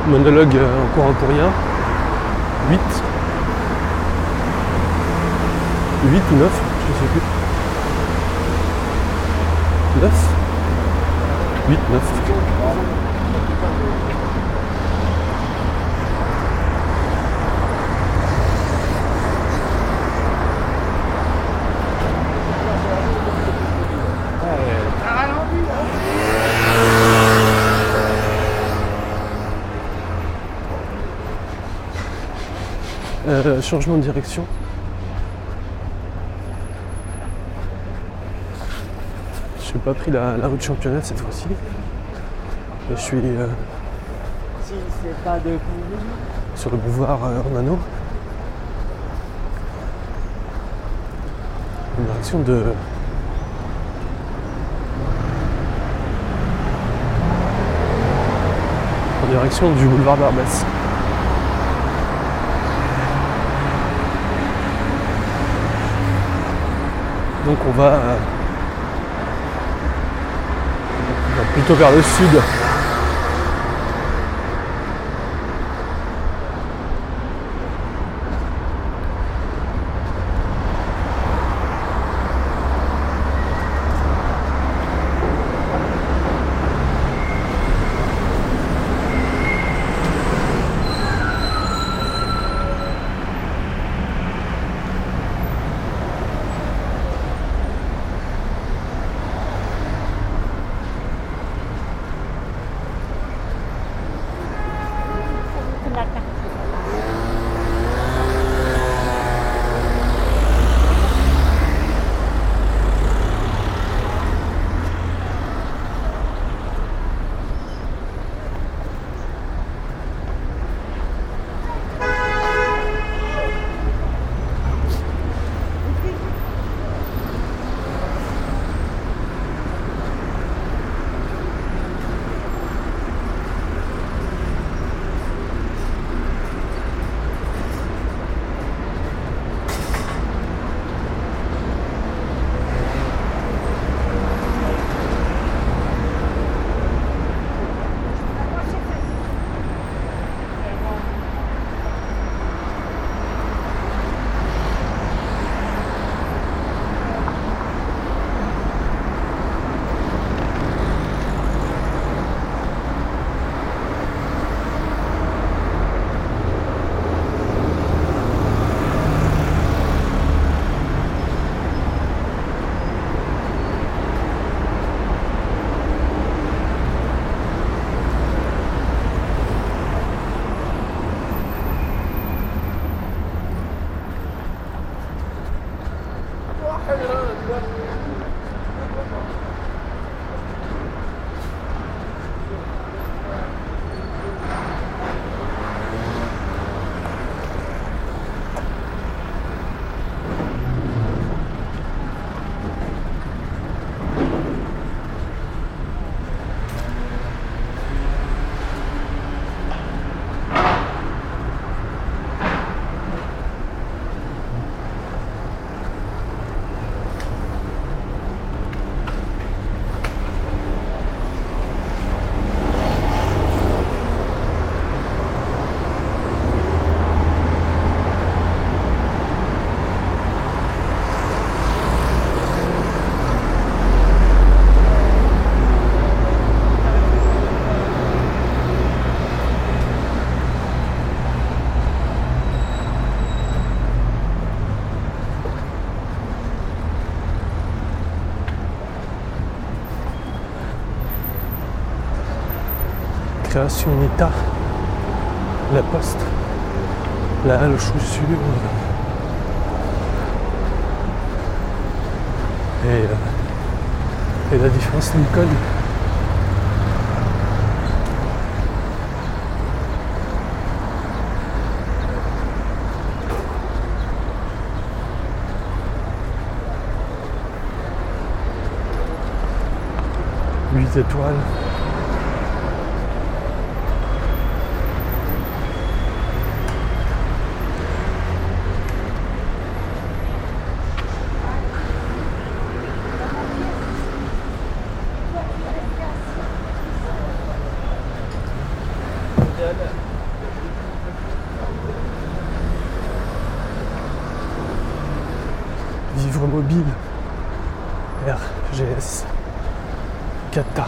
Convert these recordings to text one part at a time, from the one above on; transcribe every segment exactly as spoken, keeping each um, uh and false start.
Monologue euh, encore un pour rien. huit. huit ou neuf, je sais plus. neuf. huit, neuf. Euh, changement de direction. Je n'ai pas pris la, la rue de Championnat cette fois-ci. Et je suis euh, Si c'est pas de sur le boulevard euh, Ornano. En direction de... En direction du boulevard Barbès. Donc on va, euh, on va plutôt vers le sud. Création Unita, la Poste, la halle aux chaussures et, euh, et la différence Lincoln. Huit étoiles. Vivre mobile. R G S. Cata.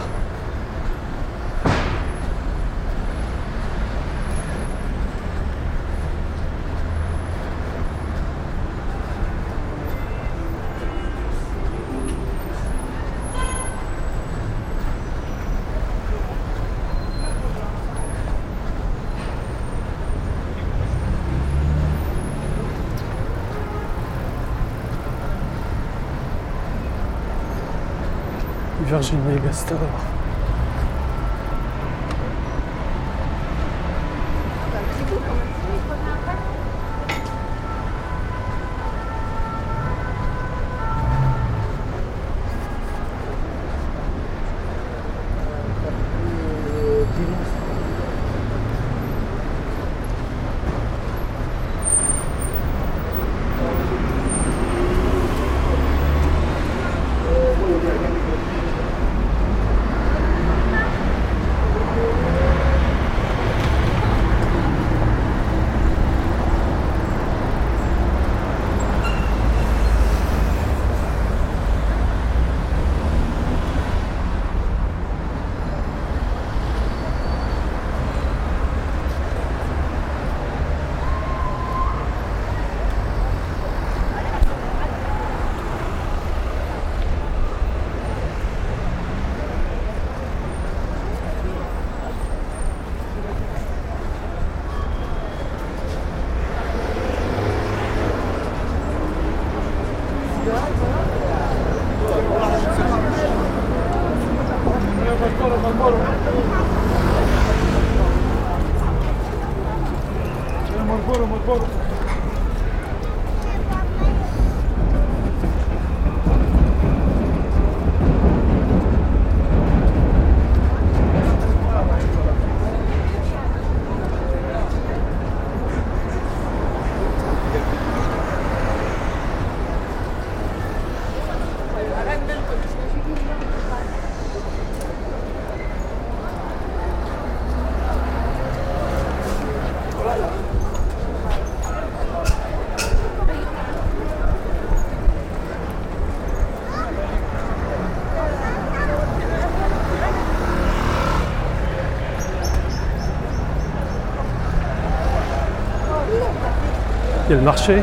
Virgin Megastore. Il y a le marché.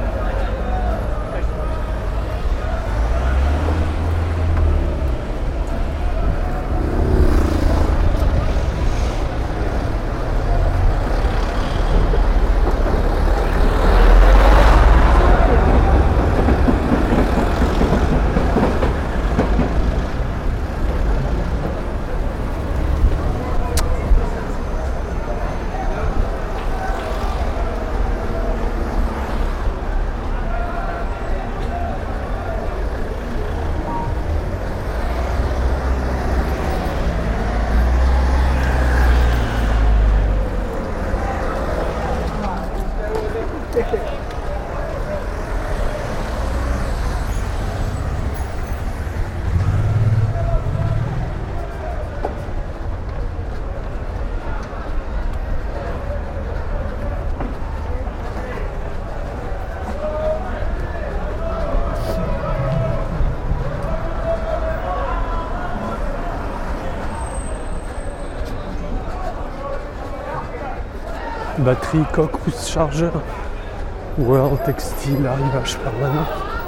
Batterie, coque, housse, chargeur. World, textile, arrivage permanent.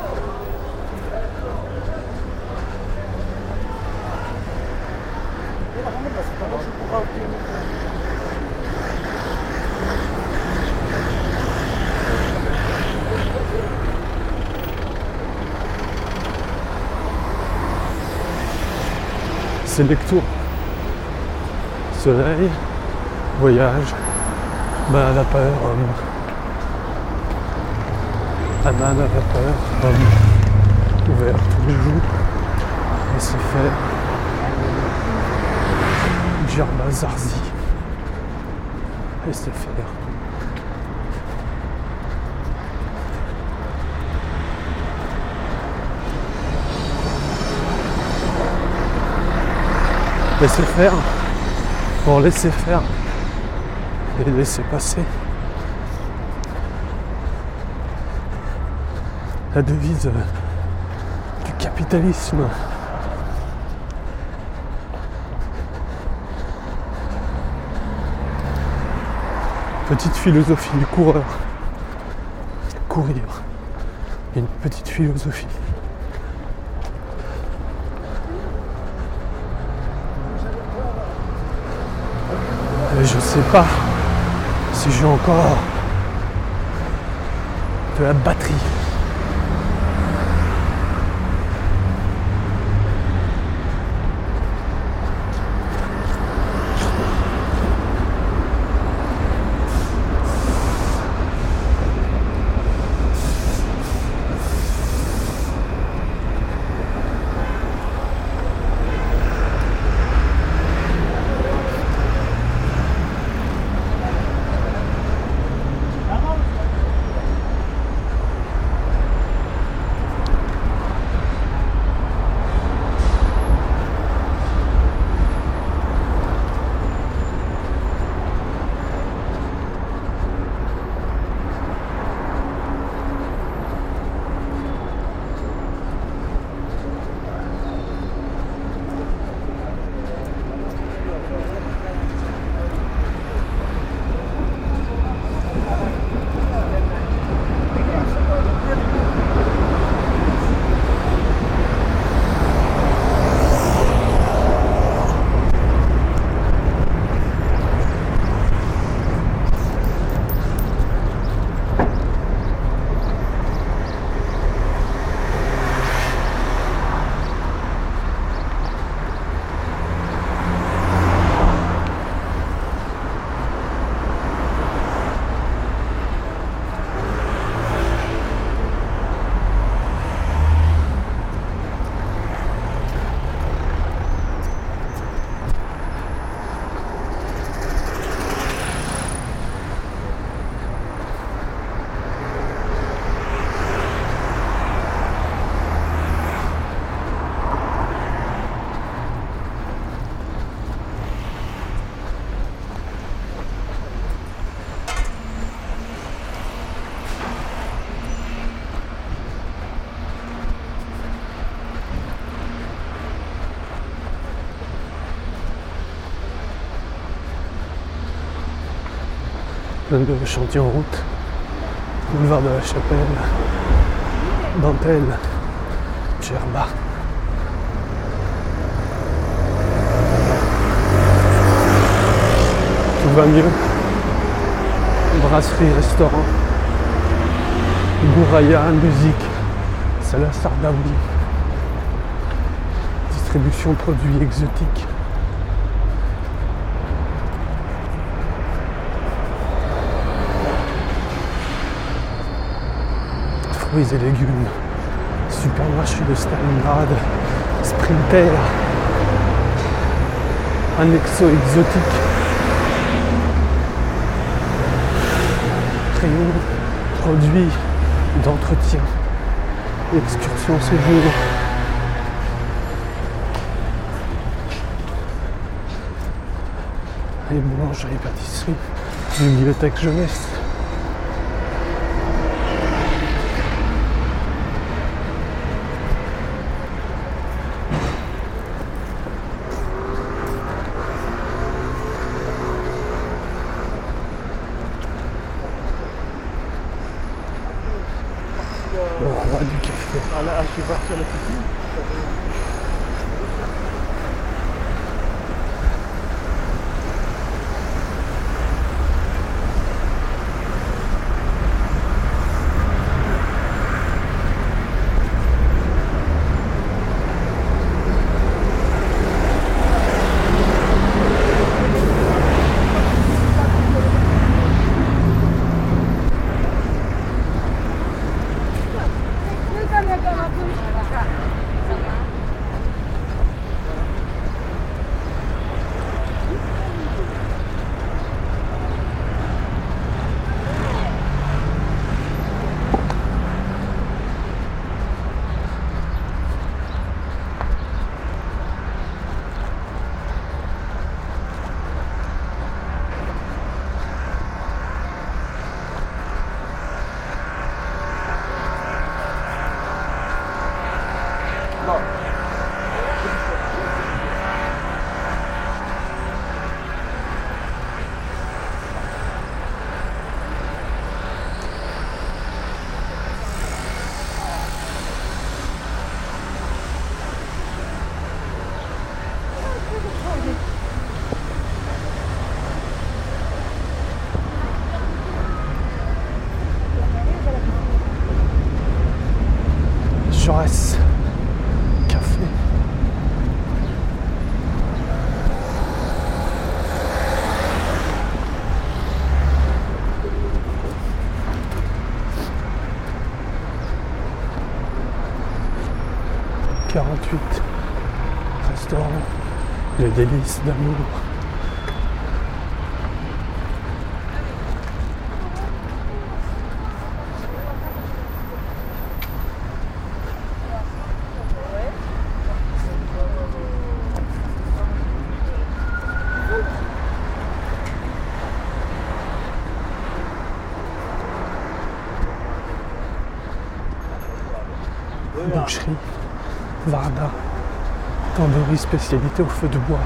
Selectour. Soleil, voyage, bain à vapeur, homme. Hammam à vapeur, homme. Ouvert tous les jours. Laissez faire. Djerba Zarzi. Laissez faire. Laissez faire. Pour laisser faire. et laisser passer. La devise euh, du capitalisme. Petite philosophie du coureur. Courir. Une petite philosophie. Et je sais pas si j'ai encore de la batterie. De chantier en route, boulevard de la Chapelle, Dentelle, Djerba. Tout va mieux. Brasserie, restaurant, Gouraya, musique, Salah Sardaoui, distribution de produits exotiques. Fruits et légumes, supermarché de Stalingrad, Sprinter, Annexo exotique, rayon, produits d'entretien, excursion séjour, et boulangerie, pâtisserie, bibliothèque jeunesse. Le roi du café. Ah là, je suis parti à la piscine. quarante-huit, restaurant Les Délices d'Amour. Boucherie, Varda, tandoori spécialité au feu de bois.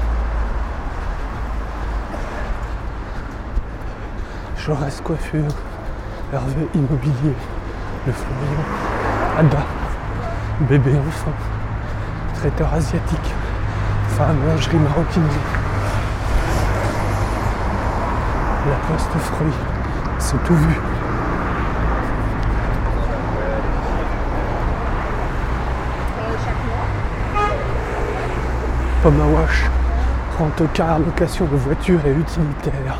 Jaurès Coiffure, Hervé Immobilier, Le Florian, Ada, Bébé Enfant, Traiteur Asiatique, Femme Lingerie Maroquinerie, La Poste Fruits, c'est tout vu. Pomme à Wash, rent-car, location de voitures et utilitaires.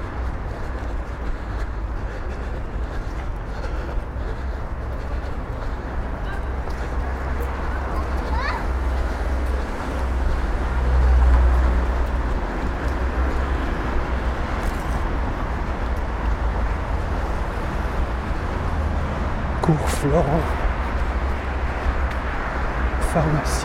Cours Florent, pharmacie.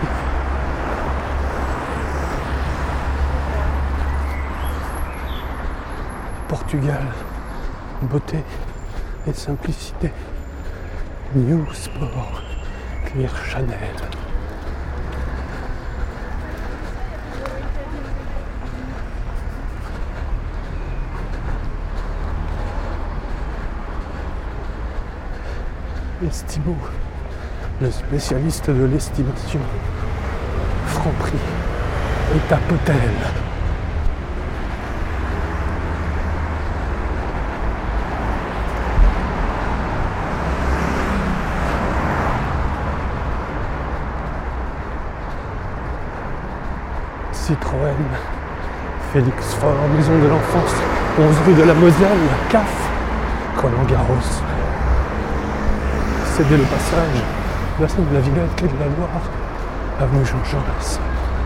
Portugal, beauté et simplicité. New Sport, Cuir Chanel. Estimo, le spécialiste de l'estimation. Franprix, Étape Hôtel. Citroën, Félix Faure, Maison de l'Enfance, onze rue de la Moselle, C A F, Roland Garros. Cédez le passage, bassin de la Villette, quai de la Loire, avenue Jean Jaurès.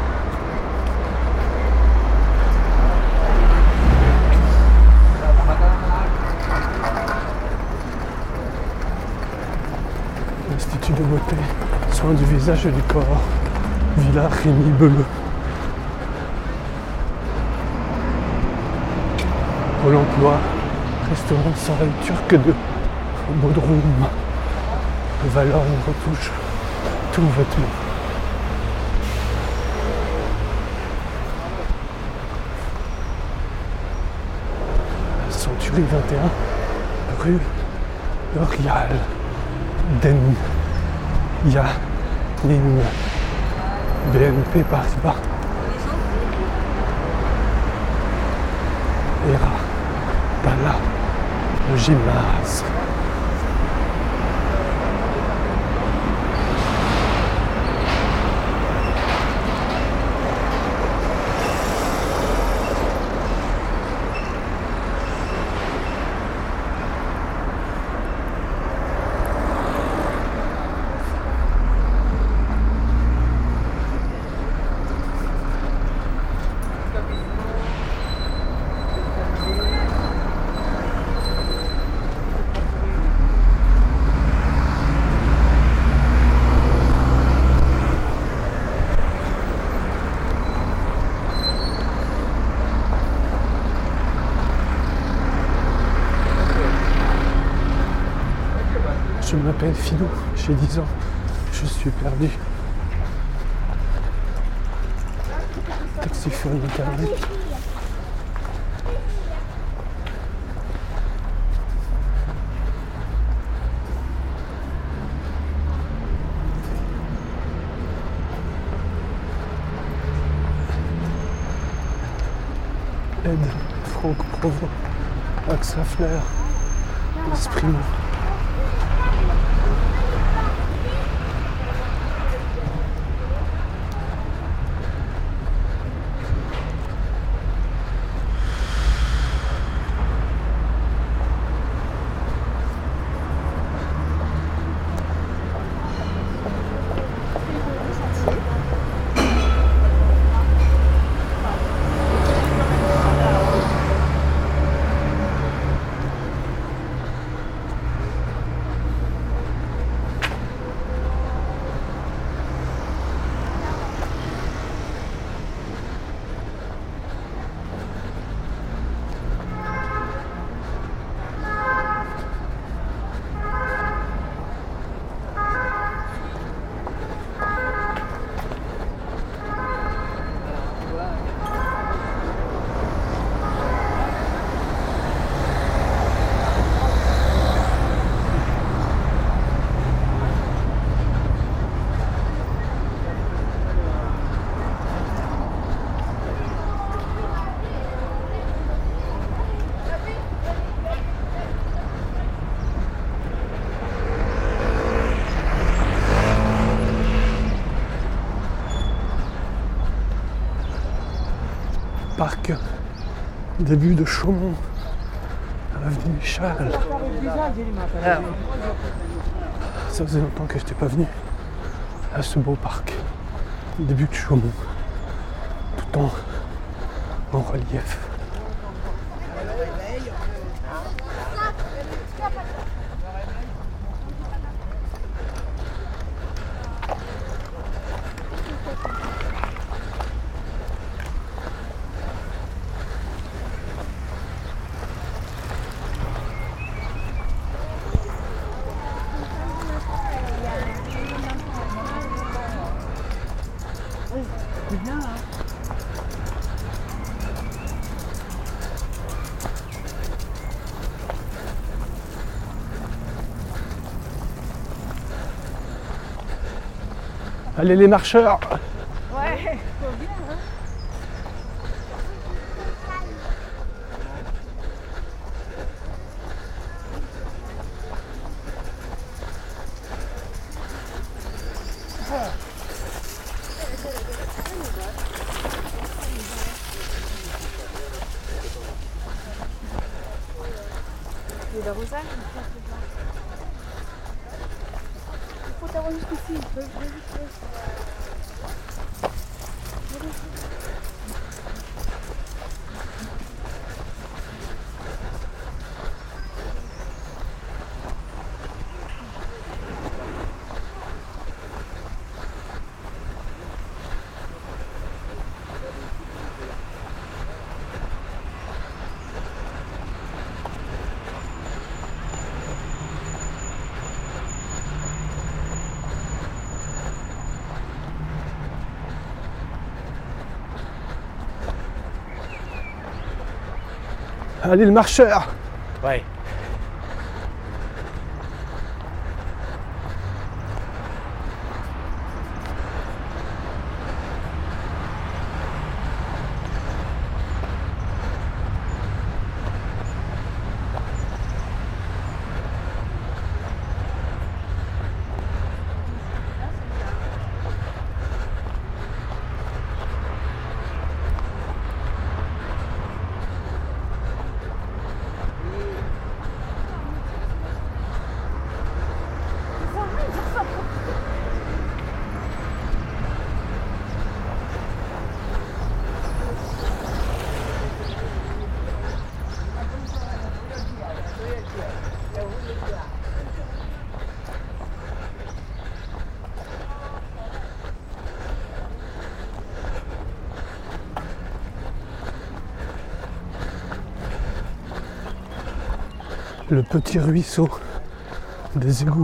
Institut de beauté, soins du visage et du corps, Villa Rémy Beleu. Pôle emploi, restaurant Soleil Turc de Bodrum. Valeur retouche tout vêtement. Century vingt et un, rue Eurial, Den, Yanin, B N P Paribas, Era, Pala, le gymnase. Je m'appelle Philou, j'ai dix ans, je suis perdu. Taxi sur internet. Aide, Franck Provost, Axa Flair, Esprit. parc début de Chaumont, avenue Michal. Ça faisait longtemps que je n'étais pas venu à ce beau parc début de Chaumont, tout en, en relief. C'est bien là. Allez les marcheurs! Ouais, faut bien, hein. Et le rosage, il faut t'avoir juste ici. Allez le marcheur! Ouais. Le petit ruisseau des égouts.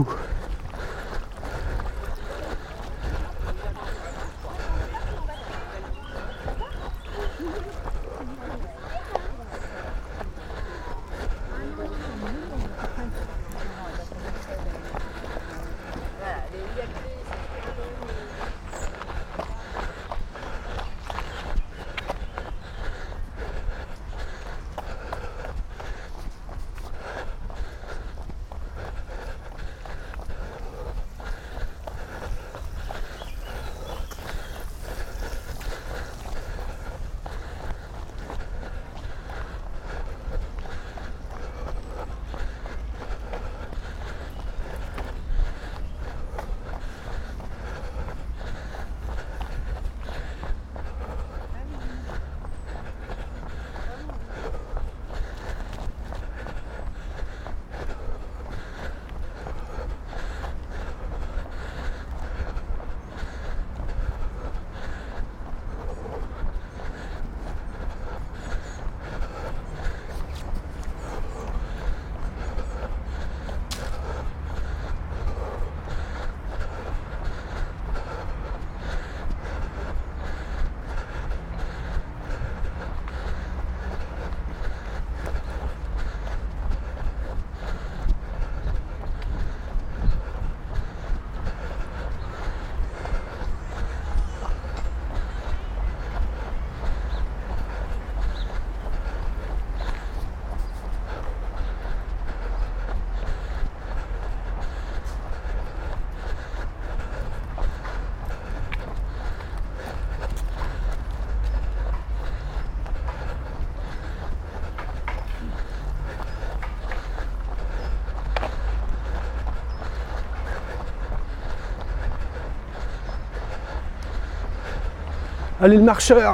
Allez le marcheur.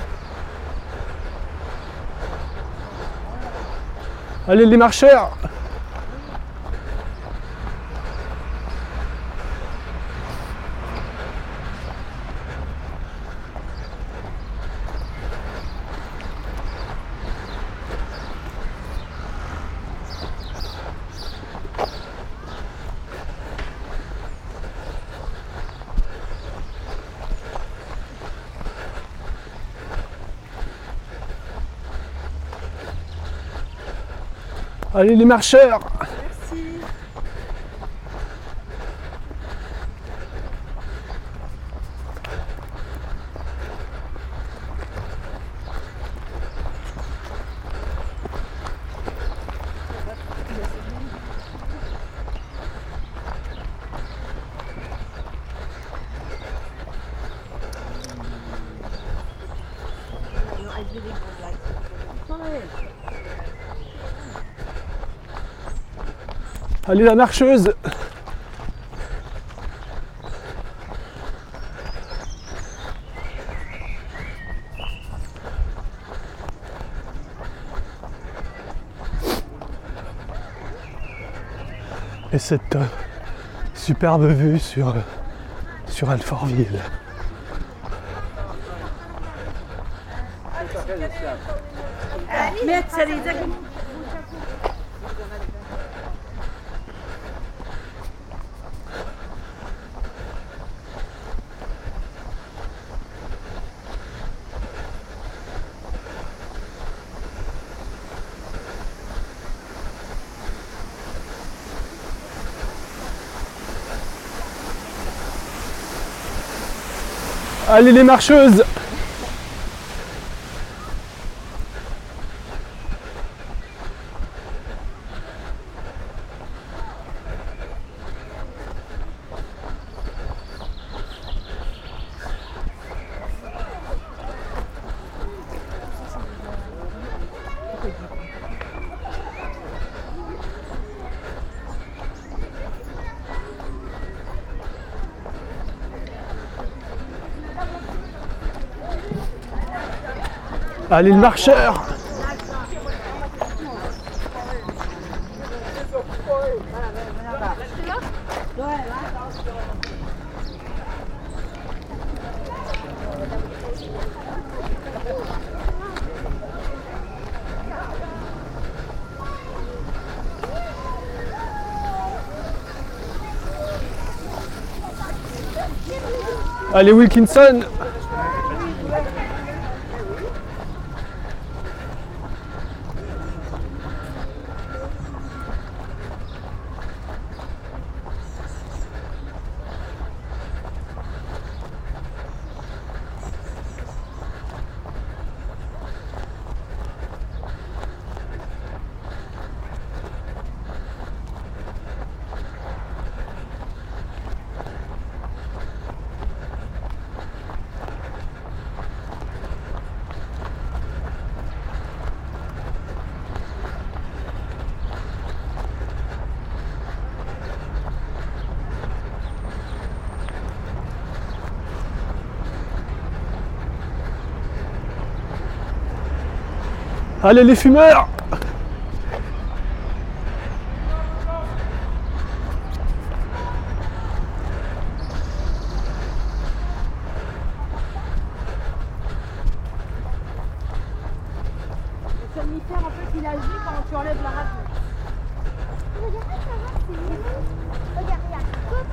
Allez les marcheurs. Allez les marcheurs. Merci. Allez la marcheuse. Et cette euh, superbe vue sur, euh, sur Alfortville. Allez les marcheuses. Allez le marcheur. Allez Wilkinson. Allez les fumeurs. Le somnifère, en fait, il agit quand tu enlèves la radio. Regarde, regarde.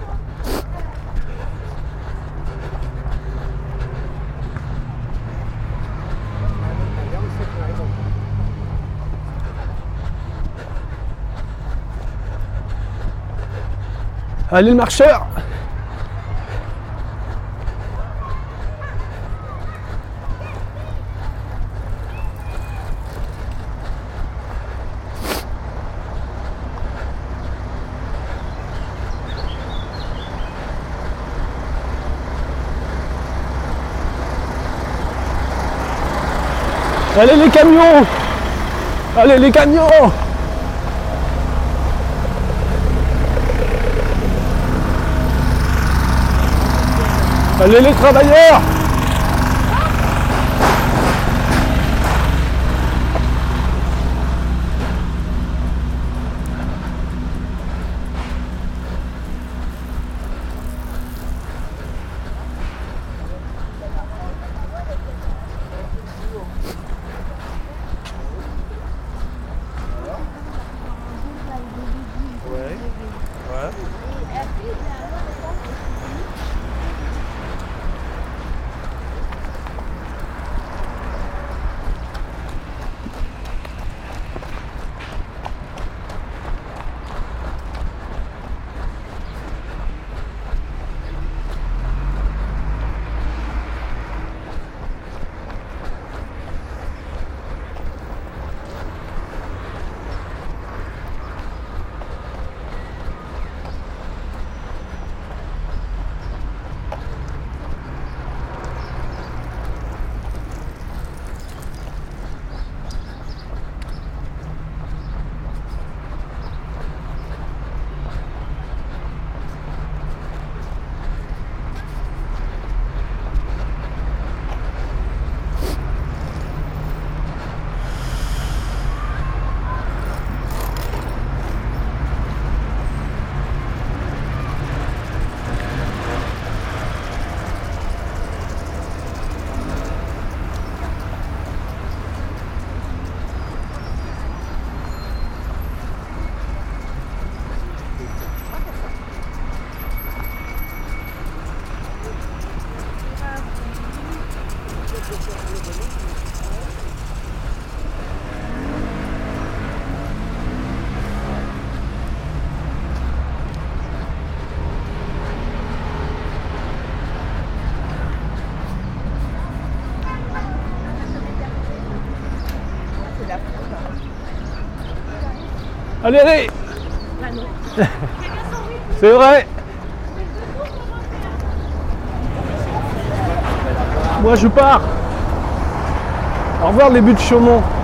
Allez le marcheur. Allez les camions. Allez les camions. Allez les travailleurs. Ouais. Allez, allez. C'est vrai. Moi je pars. Au revoir les buts de Chaumont.